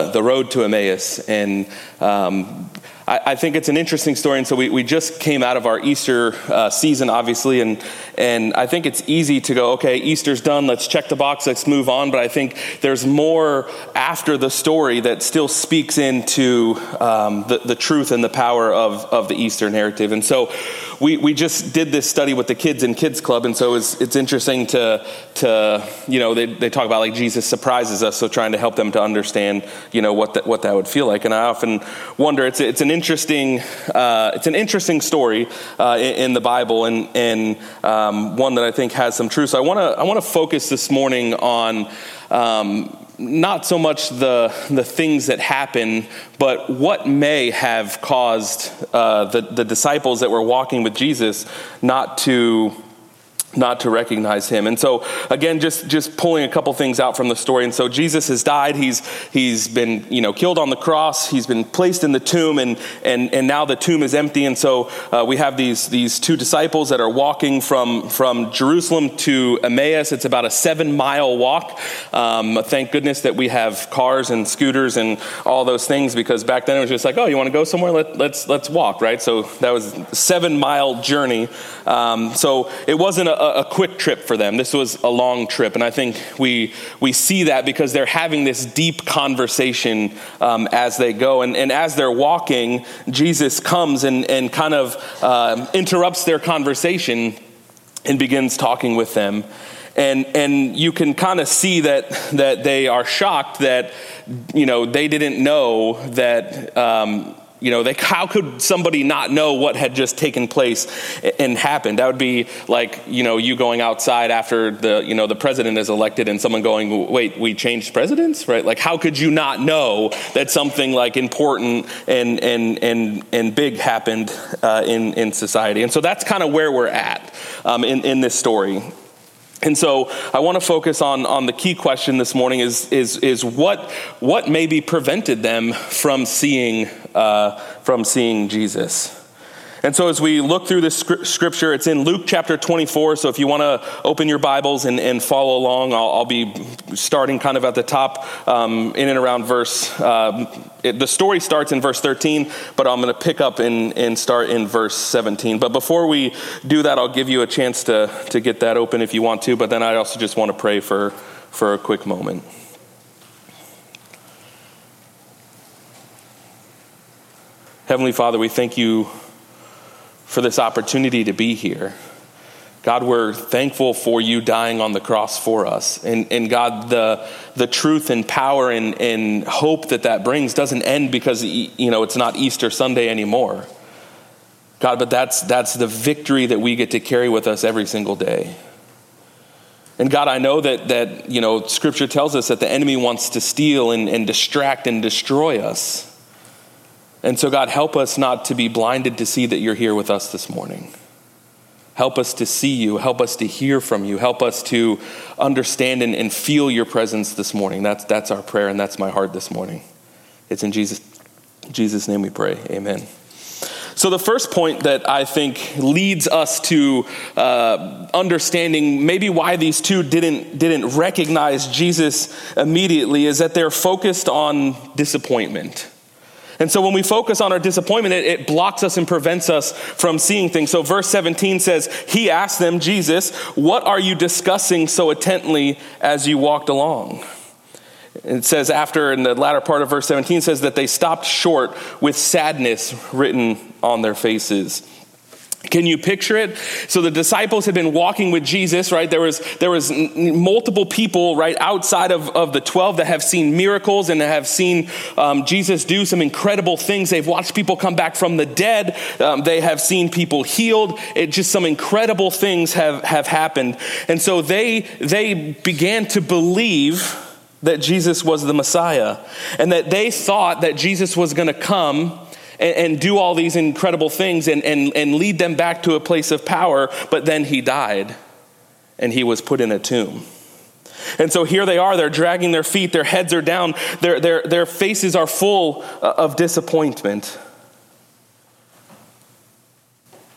the road to Emmaus, and I think it's an interesting story. And so we just came out of our Easter season, obviously, and I think it's easy to go, okay, Easter's done, let's check the box, let's move on. But I think there's more after the story that still speaks into the truth and the power of the Easter narrative. And so we just did this study with the kids in Kids Club, and so it's interesting to they talk about like Jesus surprises us, so trying to help them to understand what that would feel like. And I often wonder, it's an interesting story in the Bible, and one that I think has some truth. So I want to focus this morning on not so much the things that happen, but what may have caused the disciples that were walking with Jesus not to recognize him. And so again, just pulling a couple things out from the story. And so Jesus has died. He's been killed on the cross. He's been placed in the tomb, and now the tomb is empty. And so we have these two disciples that are walking from Jerusalem to Emmaus. It's about a 7-mile walk. Thank goodness that we have cars and scooters and all those things, because back then it was just like, oh, you want to go somewhere? Let's walk, right? So that was a 7-mile journey. So it wasn't a quick trip for them. This was a long trip, and I think we see that because they're having this deep conversation as they go, and as they're walking, Jesus comes and kind of interrupts their conversation and begins talking with them, and you can kind of see that they are shocked that they didn't know that. How could somebody not know what had just taken place and happened? That would be like, you going outside after the president is elected and someone going, wait, we changed presidents, right? Like, how could you not know that something like important and big happened in society? And so that's kind of where we're at in this story. And so I want to focus on the key question this morning is what maybe prevented them from seeing Jesus. And so as we look through this scripture, it's in Luke chapter 24. So if you want to open your Bibles and follow along, I'll be starting kind of at the top in and around verse. The story starts in verse 13, but I'm going to pick up and start in verse 17. But before we do that, I'll give you a chance to get that open if you want to. But then I also just want to pray for a quick moment. Heavenly Father, we thank you for this opportunity to be here. God, we're thankful for you dying on the cross for us. And God, the truth and power and hope that brings doesn't end because, it's not Easter Sunday anymore. God, but that's the victory that we get to carry with us every single day. And God, I know that Scripture tells us that the enemy wants to steal and distract and destroy us. And so, God, help us not to be blinded to see that you're here with us this morning. Help us to see you. Help us to hear from you. Help us to understand and feel your presence this morning. That's our prayer, and that's my heart this morning. It's in Jesus' name we pray. Amen. So the first point that I think leads us to understanding maybe why these two didn't recognize Jesus immediately is that they're focused on disappointment. And so when we focus on our disappointment, it blocks us and prevents us from seeing things. So verse 17 says, he asked them, Jesus, what are you discussing so intently as you walked along? It says after, in the latter part of verse 17, says that they stopped short with sadness written on their faces. Can you picture it? So the disciples had been walking with Jesus, right? There was multiple people right outside of the 12 that have seen miracles and have seen Jesus do some incredible things. They've watched people come back from the dead. They have seen people healed. Just some incredible things have happened. And so they began to believe that Jesus was the Messiah, and that they thought that Jesus was going to come and do all these incredible things and lead them back to a place of power. But then he died and he was put in a tomb. And so here they are, they're dragging their feet, their heads are down, their faces are full of disappointment.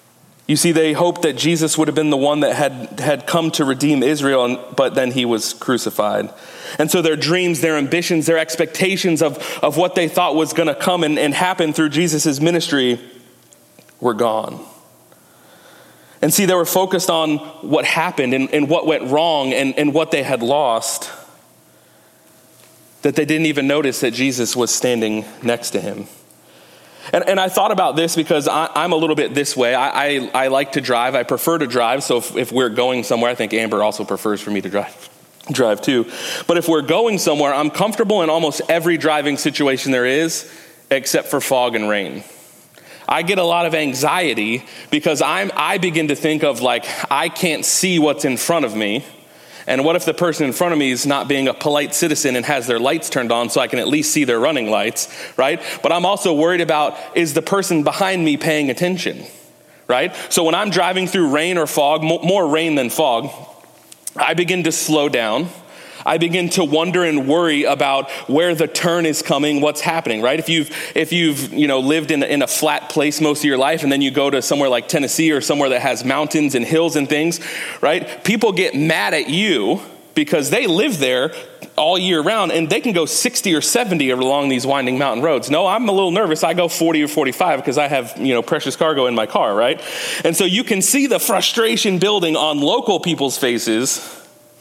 You see, they hoped that Jesus would have been the one that had come to redeem Israel, but then he was crucified. And so their dreams, their ambitions, their expectations of what they thought was going to come and happen through Jesus' ministry were gone. And see, they were focused on what happened and what went wrong and what they had lost, that they didn't even notice that Jesus was standing next to him. And I thought about this because I'm a little bit this way. I like to drive. I prefer to drive. So if we're going somewhere, I think Amber also prefers for me to drive too. But if we're going somewhere, I'm comfortable in almost every driving situation there is, except for fog and rain. I get a lot of anxiety because I begin to think of like, I can't see what's in front of me. And what if the person in front of me is not being a polite citizen and has their lights turned on so I can at least see their running lights, right? But I'm also worried about, is the person behind me paying attention, right? So when I'm driving through rain or fog, more rain than fog, I begin to slow down. I begin to wonder and worry about where the turn is coming, what's happening, right? If you've lived in a flat place most of your life, and then you go to somewhere like Tennessee or somewhere that has mountains and hills and things, right? People get mad at you because they live there all year round and they can go 60 or 70 along these winding mountain roads. No, I'm a little nervous. I go 40 or 45 because I have, precious cargo in my car, right? And so you can see the frustration building on local people's faces.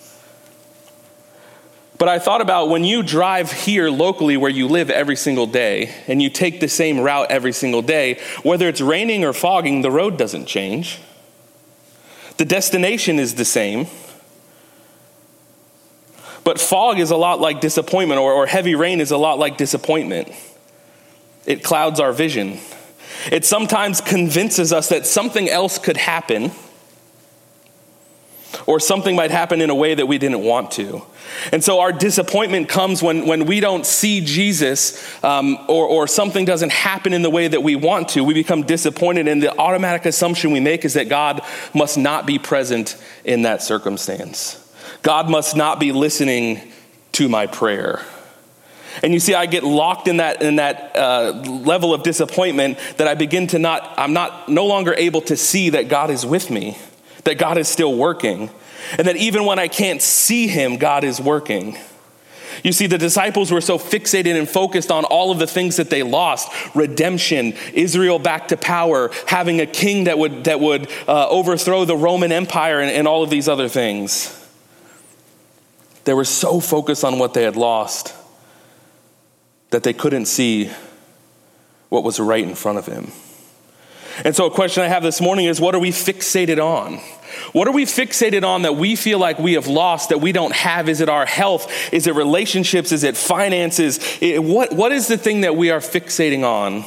But I thought about when you drive here locally where you live every single day and you take the same route every single day, whether it's raining or fogging, the road doesn't change. The destination is the same. But fog is a lot like disappointment, or heavy rain is a lot like disappointment. It clouds our vision. It sometimes convinces us that something else could happen, or something might happen in a way that we didn't want to. And so our disappointment comes when we don't see Jesus, or something doesn't happen in the way that we want to. We become disappointed, and the automatic assumption we make is that God must not be present in that circumstance. God must not be listening to my prayer. And you see, I get locked in that level of disappointment that I begin to I'm no longer able to see that God is with me, that God is still working, and that even when I can't see him, God is working. You see, the disciples were so fixated and focused on all of the things that they lost: redemption, Israel back to power, having a king that would overthrow the Roman Empire, and all of these other things. They were so focused on what they had lost that they couldn't see what was right in front of him. And so a question I have this morning is, what are we fixated on? What are we fixated on that we feel like we have lost, that we don't have? Is it our health? Is it relationships? Is it finances? What is the thing that we are fixating on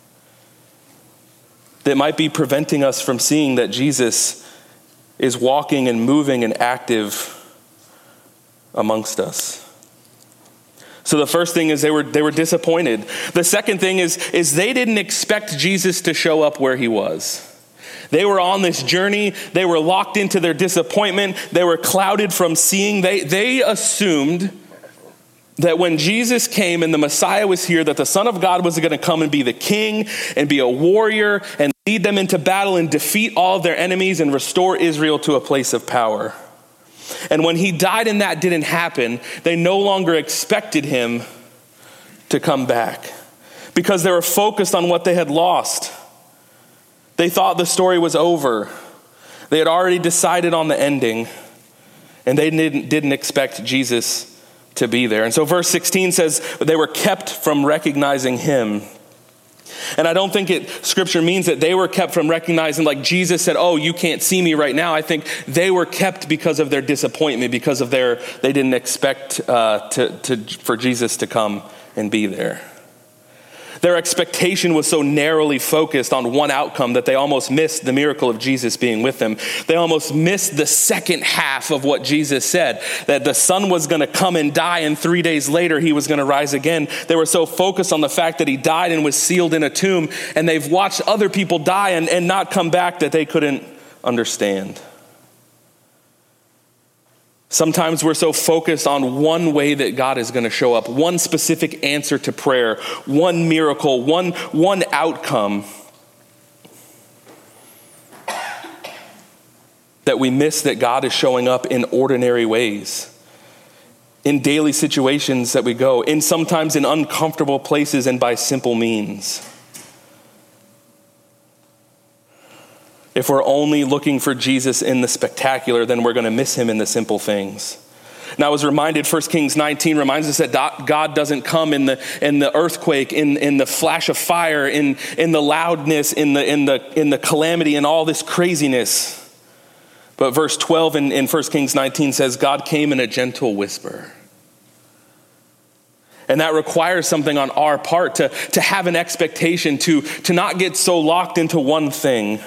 that might be preventing us from seeing that Jesus is walking and moving and active amongst us? So the first thing is they were disappointed. The second thing is they didn't expect Jesus to show up where he was. They were on this journey. They were locked into their disappointment. They were clouded from seeing. They assumed that when Jesus came and the Messiah was here, that the Son of God was going to come and be the king and be a warrior and lead them into battle and defeat all of their enemies and restore Israel to a place of power. And when he died and that didn't happen, they no longer expected him to come back because they were focused on what they had lost. They thought the story was over. They had already decided on the ending, and they didn't expect Jesus to be there. And so verse 16 says they were kept from recognizing him. And I don't think scripture means that they were kept from recognizing, like Jesus said, oh, you can't see me right now. I think they were kept because of their disappointment, because of they didn't expect for Jesus to come and be there. Their expectation was so narrowly focused on one outcome that they almost missed the miracle of Jesus being with them. They almost missed the second half of what Jesus said, that the Son was going to come and die, and 3 days later he was going to rise again. They were so focused on the fact that he died and was sealed in a tomb, and they've watched other people die and not come back, that they couldn't understand. Sometimes we're so focused on one way that God is going to show up, one specific answer to prayer, one miracle, one outcome, that we miss that God is showing up in ordinary ways, in daily situations that we go, in sometimes in uncomfortable places and by simple means. If we're only looking for Jesus in the spectacular, then we're going to miss him in the simple things. Now, I was reminded, 1 Kings 19 reminds us that God doesn't come in the earthquake, in the flash of fire, in the loudness, in the calamity, and all this craziness. But verse 12 in 1 Kings 19 says, God came in a gentle whisper. And that requires something on our part to have an expectation, to not get so locked into one thing,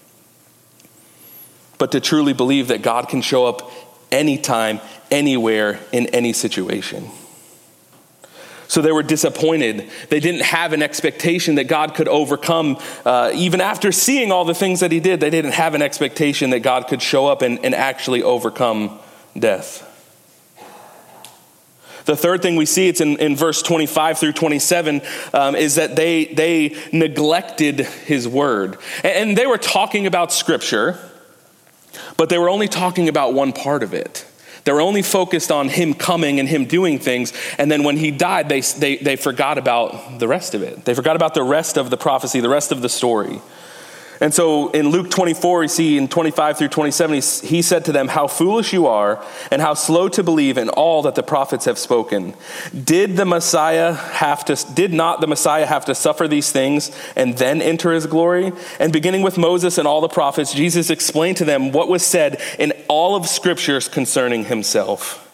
but to truly believe that God can show up anytime, anywhere, in any situation. So they were disappointed. They didn't have an expectation that God could overcome. Even after seeing all the things that he did, they didn't have an expectation that God could show up and actually overcome death. The third thing we see, it's in verse 25 through 27, is that they neglected his word. And they were talking about Scripture, but they were only talking about one part of it. They were only focused on him coming and him doing things. And then when he died, they forgot about the rest of it. They forgot about the rest of the prophecy, the rest of the story. And so in Luke 24, we see in 25 through 27, he said to them, how foolish you are and how slow to believe in all that the prophets have spoken. Did not the Messiah have to suffer these things and then enter his glory? And beginning with Moses and all the prophets, Jesus explained to them what was said in all of scriptures concerning himself.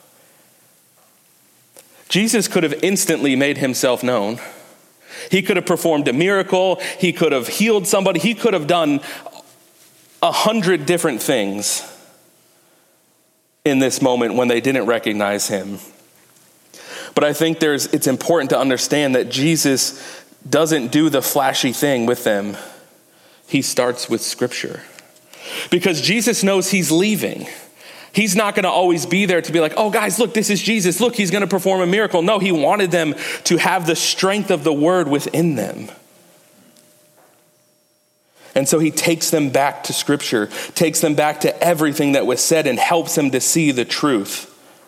Jesus could have instantly made himself known. He could have performed a miracle. He could have healed somebody. He could have done 100 different things in this moment when they didn't recognize him. But I think it's important to understand that Jesus doesn't do the flashy thing with them. He starts with Scripture. Because Jesus knows he's leaving. He's not going to always be there to be like, oh guys, look, this is Jesus. Look, he's going to perform a miracle. No, he wanted them to have the strength of the word within them. And so he takes them back to Scripture, takes them back to everything that was said and helps them to see the truth.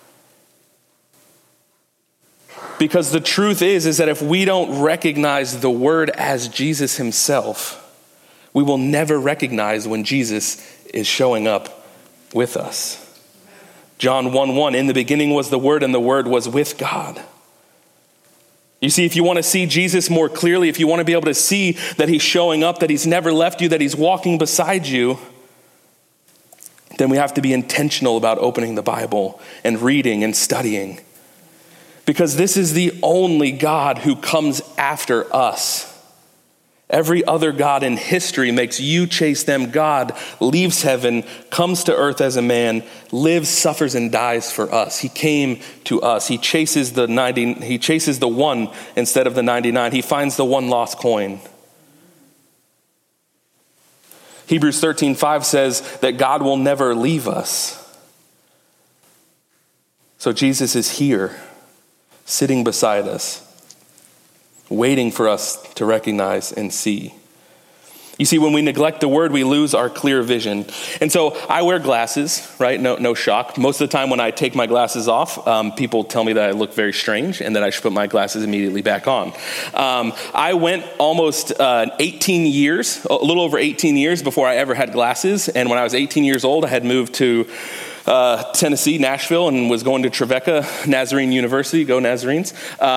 Because the truth is that if we don't recognize the word as Jesus himself, we will never recognize when Jesus is showing up with us. John 1:1, in the beginning was the Word, and the Word was with God. You see, if you want to see Jesus more clearly, if you want to be able to see that he's showing up, that he's never left you, that he's walking beside you, then we have to be intentional about opening the Bible and reading and studying. Because this is the only God who comes after us. Every other God in history makes you chase them. God leaves heaven, comes to earth as a man, lives, suffers, and dies for us. He came to us. He chases the one instead of the 99. He finds the one lost coin. Hebrews 13:5 says that God will never leave us. So Jesus is here, sitting beside us, waiting for us to recognize and see. You see, when we neglect the word, we lose our clear vision. And so I wear glasses, right? No shock. Most of the time when I take my glasses off, people tell me that I look very strange and that I should put my glasses immediately back on. I went almost 18 years, a little over 18 years before I ever had glasses. And when I was 18 years old, I had moved to Tennessee, Nashville, and was going to Trevecca Nazarene University, go Nazarenes.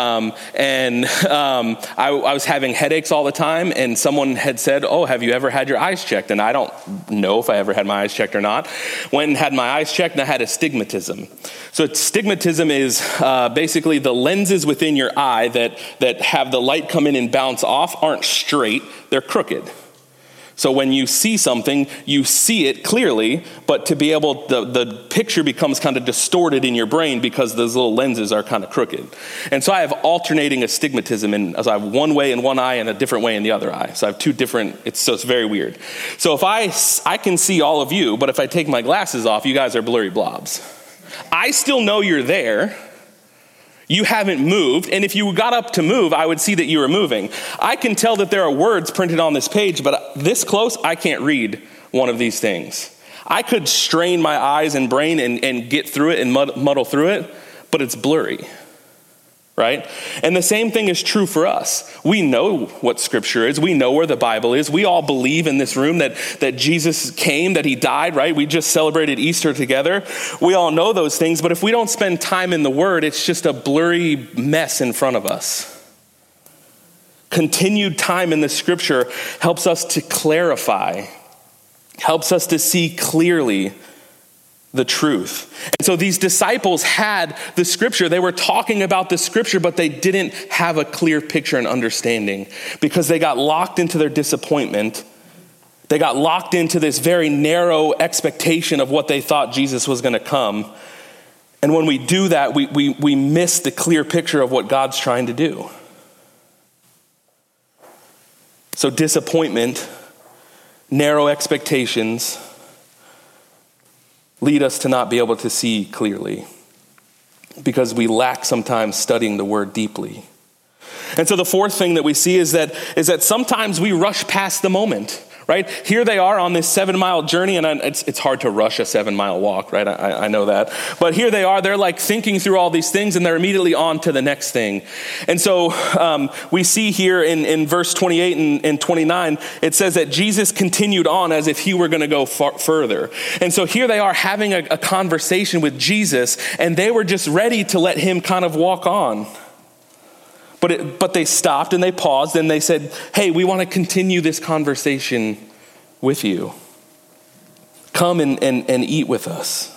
I was having headaches all the time, and someone had said, oh, have you ever had your eyes checked? And I don't know if I ever had my eyes checked or not. Went and had my eyes checked, and I had astigmatism. So astigmatism is basically the lenses within your eye that have the light come in and bounce off aren't straight, they're crooked. So when you see something, you see it clearly, but to be able, the picture becomes kind of distorted in your brain because those little lenses are kind of crooked. And so I have alternating astigmatism, so I have one way in one eye and a different way in the other eye. So I have two different, so it's very weird. So if I can see all of you, but if I take my glasses off, you guys are blurry blobs. I still know you're there. You haven't moved, and if you got up to move, I would see that you were moving. I can tell that there are words printed on this page, but this close, I can't read one of these things. I could strain my eyes and brain and get through it and muddle through it, but it's blurry, right? And the same thing is true for us. We know what Scripture is. We know where the Bible is. We all believe in this room that Jesus came, that he died, right? We just celebrated Easter together. We all know those things, but if we don't spend time in the Word, it's just a blurry mess in front of us. Continued time in the Scripture helps us to clarify, helps us to see clearly the truth. And so these disciples had the Scripture. They were talking about the Scripture, but they didn't have a clear picture and understanding because they got locked into their disappointment. They got locked into this very narrow expectation of what they thought Jesus was going to come. And when we do that, we miss the clear picture of what God's trying to do. So disappointment, narrow expectations lead us to not be able to see clearly because we lack sometimes studying the Word deeply. And so the fourth thing that we see is that sometimes we rush past the moment, right? Here they are on this 7-mile journey, and it's hard to rush a 7-mile walk, right? I know that. But here they are, they're like thinking through all these things, and they're immediately on to the next thing. And so we see here in verse 28 and 29, it says that Jesus continued on as if he were going to go further. And so here they are having a conversation with Jesus, and they were just ready to let him kind of walk on. But they stopped and they paused and they said, hey, we want to continue this conversation with you. Come and eat with us.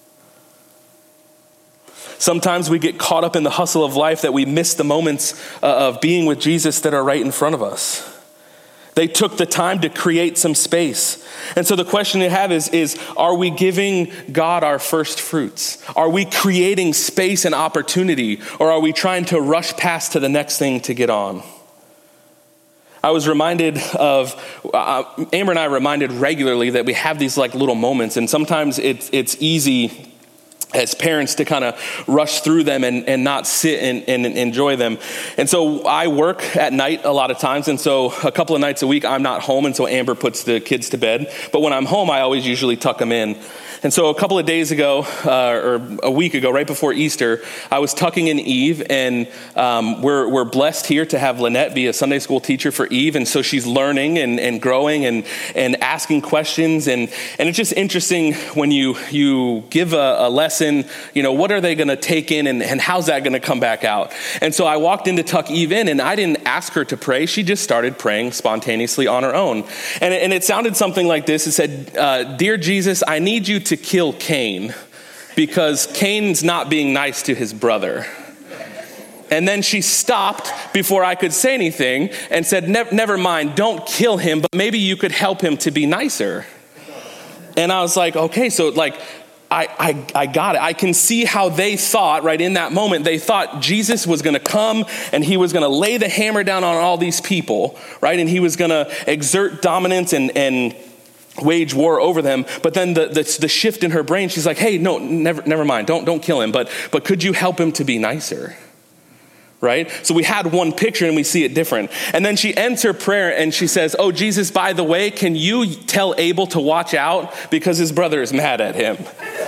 Sometimes we get caught up in the hustle of life that we miss the moments of being with Jesus that are right in front of us. They took the time to create some space. And so the question you have is, are we giving God our first fruits? Are we creating space and opportunity? Or are we trying to rush past to the next thing to get on? I was reminded of, Amber and I are reminded regularly that we have these like little moments. And sometimes it's easy as parents to kind of rush through them and not sit and enjoy them. And so I work at night a lot of times. And so a couple of nights a week, I'm not home. And so Amber puts the kids to bed. But when I'm home, I always usually tuck them in. And so a couple of days ago, or a week ago, right before Easter, I was tucking in Eve, and we're blessed here to have Lynette be a Sunday school teacher for Eve, and so she's learning and growing and asking questions, and it's just interesting when you give a lesson, what are they going to take in, and how's that going to come back out? And so I walked in to tuck Eve in, and I didn't ask her to pray. She just started praying spontaneously on her own, and it sounded something like this. It said, "Dear Jesus, I need you to kill Cain because Cain's not being nice to his brother." And then she stopped before I could say anything and said, never mind, don't kill him, but maybe you could help him to be nicer. And I was like, okay, so like, I got it. I can see how they thought right in that moment. They thought Jesus was going to come and he was going to lay the hammer down on all these people, right? And he was going to exert dominance and wage war over them. But then the shift in her brain, she's like, hey, no, never mind. Don't kill him. But could you help him to be nicer? Right? So we had one picture and we see it different. And then she ends her prayer and she says, oh, Jesus, by the way, can you tell Abel to watch out because his brother is mad at him?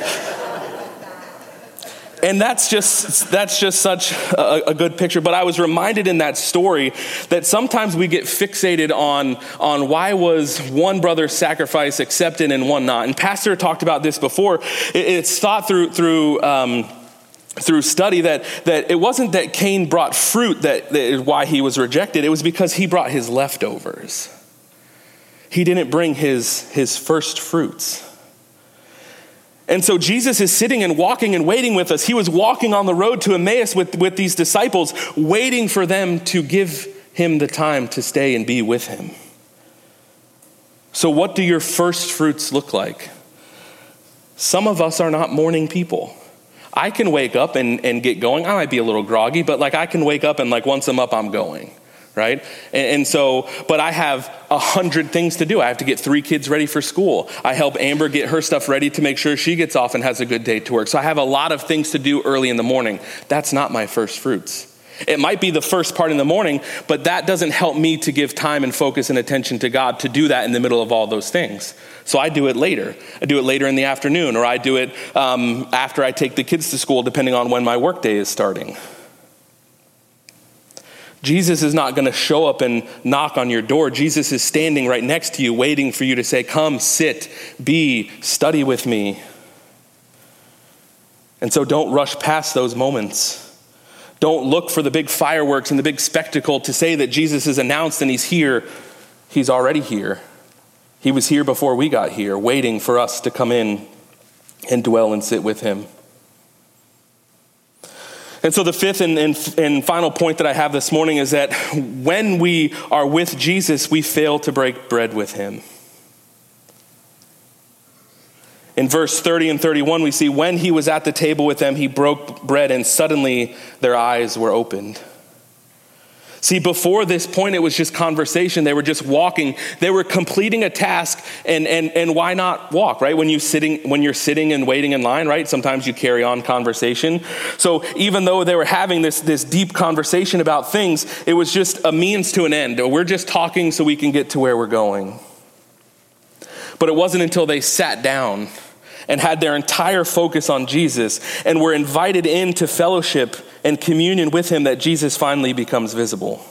And that's just such a good picture. But I was reminded in that story that sometimes we get fixated on why was one brother's sacrifice accepted and one not. And Pastor talked about this before. It's thought through study that it wasn't that Cain brought fruit that is why he was rejected. It was because he brought his leftovers. He didn't bring his first fruits. And so Jesus is sitting and walking and waiting with us. He was walking on the road to Emmaus with these disciples, waiting for them to give him the time to stay and be with him. So what do your first fruits look like? Some of us are not morning people. I can wake up and get going. I might be a little groggy, but like I can wake up and like once I'm up, I'm going. Right? And so, but I have 100 things to do. I have to get 3 kids ready for school. I help Amber get her stuff ready to make sure she gets off and has a good day to work. So I have a lot of things to do early in the morning. That's not my first fruits. It might be the first part in the morning, but that doesn't help me to give time and focus and attention to God to do that in the middle of all those things. So I do it later. I do it later in the afternoon, or I do it after I take the kids to school, depending on when my workday is starting. Jesus is not going to show up and knock on your door. Jesus is standing right next to you, waiting for you to say, come, sit, be, study with me. And so don't rush past those moments. Don't look for the big fireworks and the big spectacle to say that Jesus is announced and he's here. He's already here. He was here before we got here, waiting for us to come in and dwell and sit with him. And so the fifth and final point that I have this morning is that when we are with Jesus, we fail to break bread with him. In verse 30 and 31, we see when he was at the table with them, he broke bread and suddenly their eyes were opened. See, before this point, it was just conversation. They were just walking. They were completing a task, and why not walk, right? When you're sitting and waiting in line, right? Sometimes you carry on conversation. So even though they were having this deep conversation about things, it was just a means to an end. We're just talking so we can get to where we're going. But it wasn't until they sat down and had their entire focus on Jesus and were invited into fellowship and communion with him that Jesus finally becomes visible.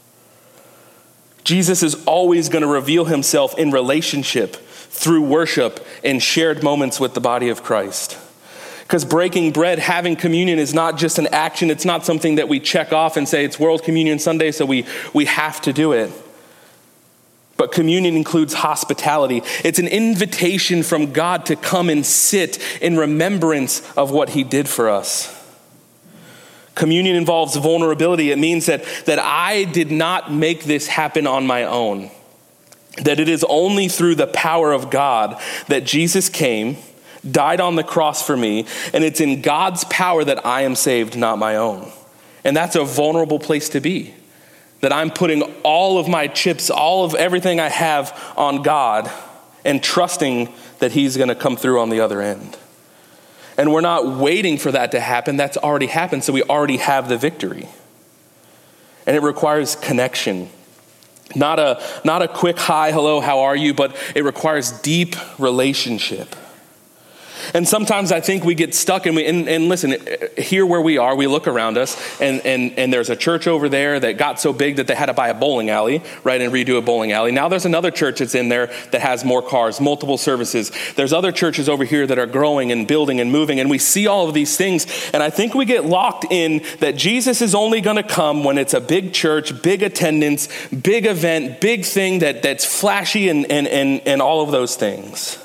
Jesus is always going to reveal himself in relationship through worship and shared moments with the body of Christ. Because breaking bread, having communion is not just an action. It's not something that we check off and say it's World Communion Sunday, so we have to do it. But communion includes hospitality. It's an invitation from God to come and sit in remembrance of what he did for us. Communion involves vulnerability. It means that I did not make this happen on my own. That it is only through the power of God that Jesus came, died on the cross for me, and it's in God's power that I am saved, not my own. And that's a vulnerable place to be. That I'm putting all of my chips, all of everything I have on God and trusting that he's going to come through on the other end. And we're not waiting for that to happen. That's already happened, so we already have the victory. And it requires connection. Not a quick hi, hello, how are you? But it requires deep relationship. And sometimes I think we get stuck and listen, here where we are, we look around us and there's a church over there that got so big that they had to buy a bowling alley, right, and redo a bowling alley. Now there's another church that's in there that has more cars, multiple services. There's other churches over here that are growing and building and moving, and we see all of these things. And I think we get locked in that Jesus is only going to come when it's a big church, big attendance, big event, big thing that's flashy and all of those things.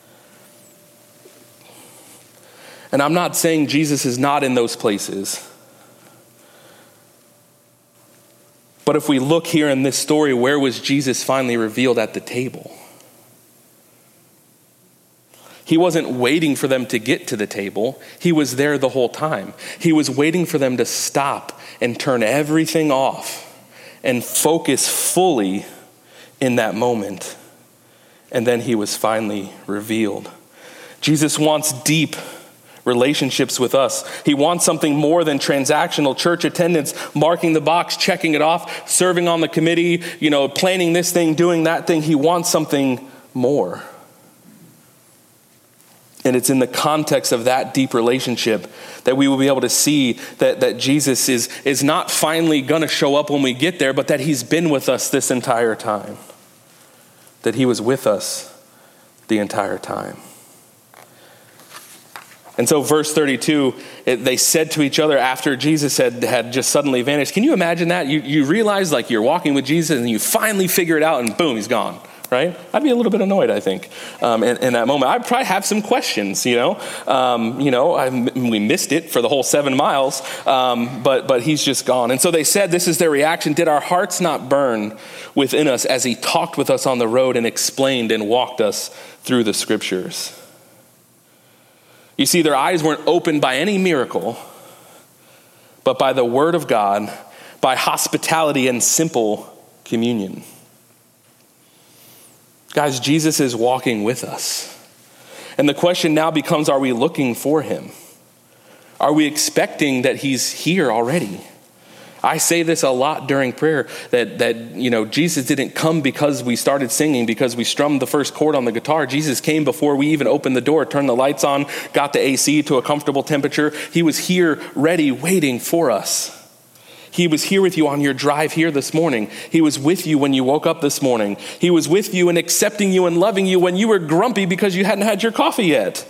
And I'm not saying Jesus is not in those places. But if we look here in this story, where was Jesus finally revealed? At the table. He wasn't waiting for them to get to the table. He was there the whole time. He was waiting for them to stop and turn everything off and focus fully in that moment. And then he was finally revealed. Jesus wants deep relationships with us. He wants something more than transactional church attendance, marking the box, checking it off, serving on the committee, planning this thing, doing that thing. He wants something more. And it's in the context of that deep relationship that we will be able to see that Jesus is not finally going to show up when we get there, but that he's been with us this entire time. That he was with us the entire time. And so verse 32, they said to each other after Jesus had just suddenly vanished. Can you imagine that? You realize like you're walking with Jesus and you finally figure it out and boom, he's gone, right? I'd be a little bit annoyed, I think, in that moment. I'd probably have some questions, we missed it for the whole 7 miles, but he's just gone. And so they said, this is their reaction. Did our hearts not burn within us as he talked with us on the road and explained and walked us through the scriptures? You see, their eyes weren't opened by any miracle, but by the word of God, by hospitality and simple communion. Guys, Jesus is walking with us. And the question now becomes, are we looking for him? Are we expecting that he's here already? I say this a lot during prayer, that Jesus didn't come because we started singing, because we strummed the first chord on the guitar. Jesus came before we even opened the door, turned the lights on, got the AC to a comfortable temperature. He was here, ready, waiting for us. He was here with you on your drive here this morning. He was with you when you woke up this morning. He was with you and accepting you and loving you when you were grumpy because you hadn't had your coffee yet.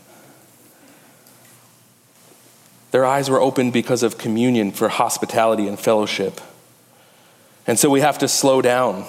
Their eyes were opened because of communion, for hospitality and fellowship. And so we have to slow down.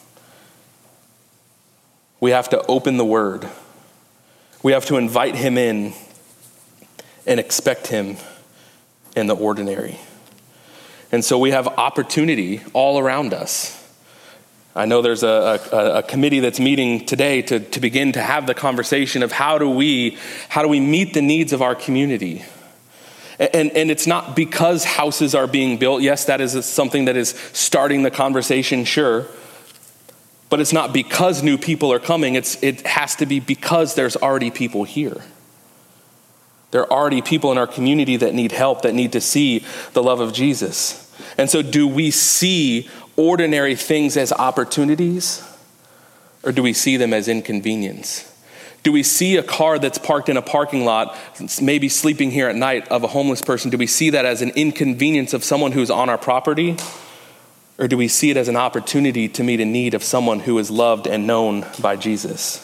We have to open the word. We have to invite him in and expect him in the ordinary. And so we have opportunity all around us. I know there's a committee that's meeting today to begin to have the conversation of how do we meet the needs of our community. And it's not because houses are being built. Yes, that is something that is starting the conversation, sure. But it's not because new people are coming. It has to be because there's already people here. There are already people in our community that need help, that need to see the love of Jesus. And so do we see ordinary things as opportunities, or do we see them as inconvenience? Do we see a car that's parked in a parking lot, maybe sleeping here at night, of a homeless person? Do we see that as an inconvenience of someone who's on our property? Or do we see it as an opportunity to meet a need of someone who is loved and known by Jesus?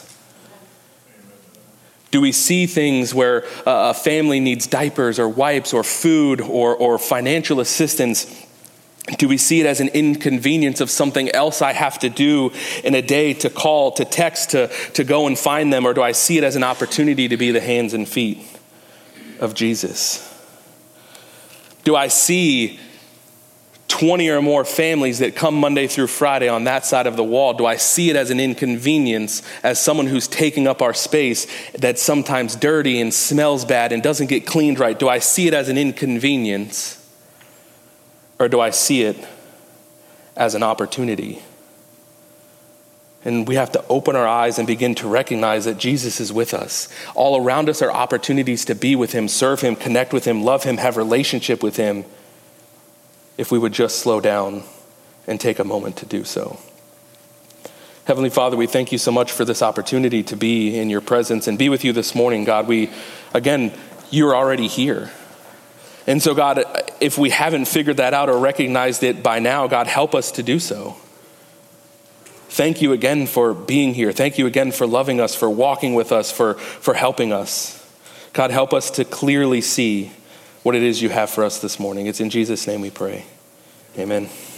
Do we see things where a family needs diapers or wipes or food or financial assistance? Do we see it as an inconvenience of something else I have to do in a day, to call, to text, to go and find them? Or do I see it as an opportunity to be the hands and feet of Jesus? Do I see 20 or more families that come Monday through Friday on that side of the wall? Do I see it as an inconvenience, as someone who's taking up our space that's sometimes dirty and smells bad and doesn't get cleaned right? Do I see it as an inconvenience? Or do I see it as an opportunity? And we have to open our eyes and begin to recognize that Jesus is with us. All around us are opportunities to be with him, serve him, connect with him, love him, have relationship with him, if we would just slow down and take a moment to do so. Heavenly Father, we thank you so much for this opportunity to be in your presence and be with you this morning. God, you're already here. And so, God, if we haven't figured that out or recognized it by now, God, help us to do so. Thank you again for being here. Thank you again for loving us, for walking with us, for helping us. God, help us to clearly see what it is you have for us this morning. It's in Jesus' name we pray. Amen.